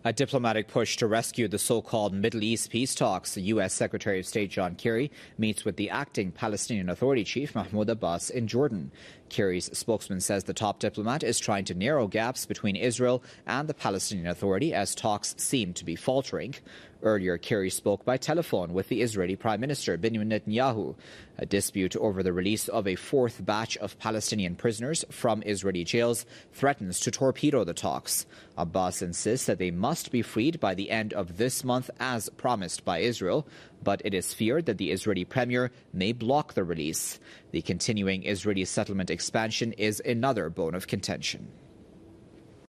A diplomatic push to rescue the so-called Middle East peace talks. The U.S. Secretary of State John Kerry meets with the acting Palestinian Authority chief Mahmoud Abbas in Jordan. Kerry's spokesman says the top diplomat is trying to narrow gaps between Israel and the Palestinian Authority as talks seem to be faltering. Earlier, Kerry spoke by telephone with the Israeli Prime Minister Benjamin Netanyahu. A dispute over the release of a fourth batch of Palestinian prisoners from Israeli jails threatens to torpedo the talks. Abbas insists that they must be freed by the end of this month as promised by Israel, but it is feared that the Israeli premier may block the release. The continuing Israeli settlement expansion is another bone of contention.